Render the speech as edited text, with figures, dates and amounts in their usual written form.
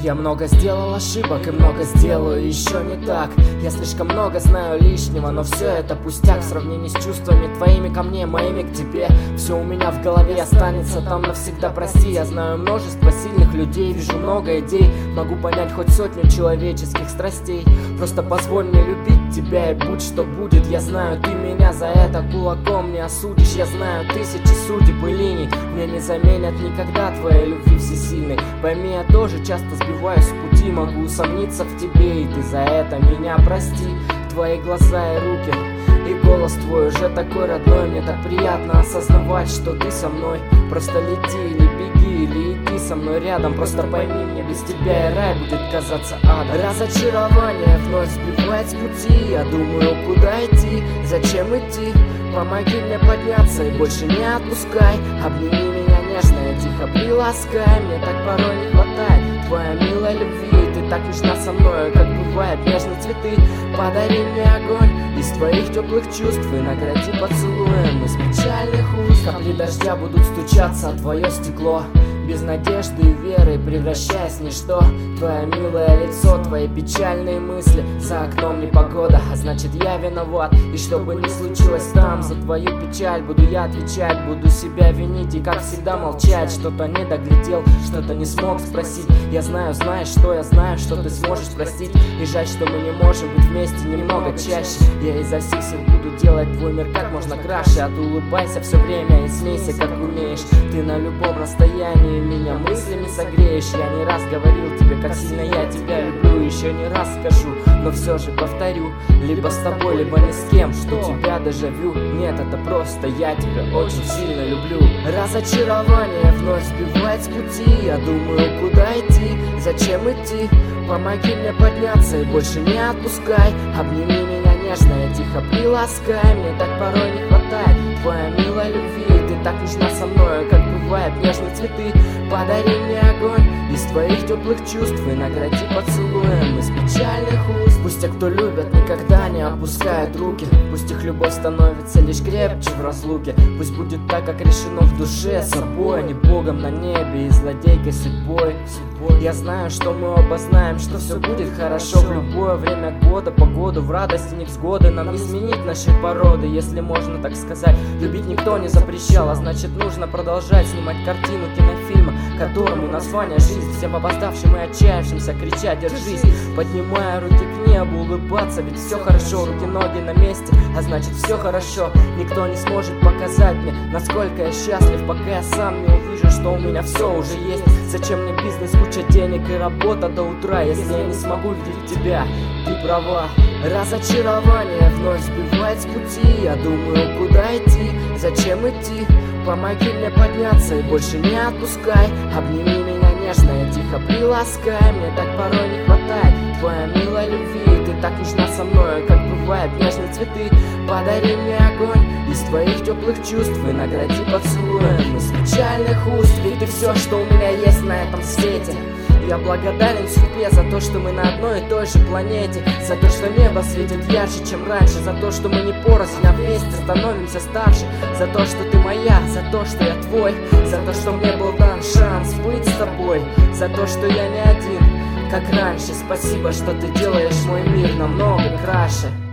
Я много сделал ошибок и много сделаю еще не так. Я слишком много знаю лишнего, но все это пустяк в сравнении с чувствами твоими ко мне, моими к тебе. Все у меня в голове останется там навсегда, прости. Я знаю множество сильных людей, вижу много идей, могу понять хоть сотню человеческих страстей. Просто позволь мне любить тебя, и будь что будет. Я знаю, ты меня за это кулаком не осудишь. Я знаю тысячи судеб и линий, мне не заменят никогда твоей любви всесильной. Пойми, я тоже часто сбиваюсь с пути, могу усомниться в тебе, и ты за это меня прости. Твои глаза и руки, и голос твой уже такой родной. Мне так приятно осознавать, что ты со мной. Просто лети или беги, или иди со мной рядом. Просто пойми, мне без тебя и рай будет казаться адом. Разочарование вновь сбивает с пути. Я думаю, куда идти, зачем идти. Помоги мне подняться и больше не отпускай. Обними меня нежно и тихо приласкай. Мне так порой не хватает твоей милой любви. Ты так нежна со мной, как бывает нежные цветы. Подари мне огонь из твоих теплых чувств и награди поцелуем из печальных уст. Капли дождя будут стучаться о твое стекло, без надежды и веры превращаясь в ничто. Твое милое лицо, твои печальные мысли. За окном непогода, а значит я виноват. И что бы ни случилось там, за твою печаль буду я отвечать. Буду себя винить и как всегда молчать. Что-то не доглядел, что-то не смог спросить. Я знаю, знаешь что, я знаю, что ты сможешь простить. И жаль, что мы не можем быть вместе немного чаще. Я изо всех сил буду делать твой мир как можно краше. А ты улыбайся все время и смейся как умеешь. Ты на любом расстоянии меня мыслями согреешь. Я не раз говорил тебе, как сильно я тебя люблю. Еще не раз скажу, но все же повторю. Либо с тобой, либо ни с кем. Что тебя дежавю? Нет, это просто я тебя очень сильно люблю. Разочарование вновь сбивает с пути. Я думаю, куда идти, зачем идти. Помоги мне подняться и больше не отпускай. Обними меня нежно и тихо приласкай. Мне так порой не хватает твоей милой любви. Ты так нежна со мной, как бывает нежные цветы. Подари мне огонь из твоих теплых чувств и награди поцелуем из печальных уст. Пусть те, кто любят, никогда не опускают руки. Пусть их любовь становится лишь крепче в разлуке. Пусть будет так, как решено в душе собой, а не Богом на небе и злодейкой судьбой. Я знаю, что мы оба знаем, что все будет хорошо в любое время года, погоду, в радости, невзгоды. Нам не изменить нашей породы, если можно так сказать. Любить никто не запрещал, а значит нужно продолжать снимать картину кинофильма, которому название жизнь. Всем опоздавшим и отчаявшимся кричать: держись, поднимая руки к небу, улыбаться, ведь все хорошо. Руки-ноги на месте, а значит все хорошо. Никто не сможет показать мне, насколько я счастлив, пока я сам не увижу, что у меня все уже есть. Зачем мне бизнес, куча денег и работа до утра, если я не смогу видеть тебя? Ты права. Разочарование вновь сбивает с пути. Я думаю, куда идти, зачем идти. Помоги мне подняться и больше не отпускай. Обними меня нежно и тихо приласкай. Мне так порой не хватает твоей милой любви. Ты так нежна со мной, как бывает нежные цветы. Подари мне огонь из твоих теплых чувств и награди поцелуем из печальных уст. Ведь ты все, что у меня есть на этом свете. Я благодарен судьбе за то, что мы на одной и той же планете. За то, что небо светит ярче, чем раньше. За то, что мы не порознь, а вместе становимся старше. За то, что ты моя, за то, что я твой. За то, что мне был дан шанс быть с тобой. За то, что я не один, как раньше. Спасибо, что ты делаешь мой мир намного краше.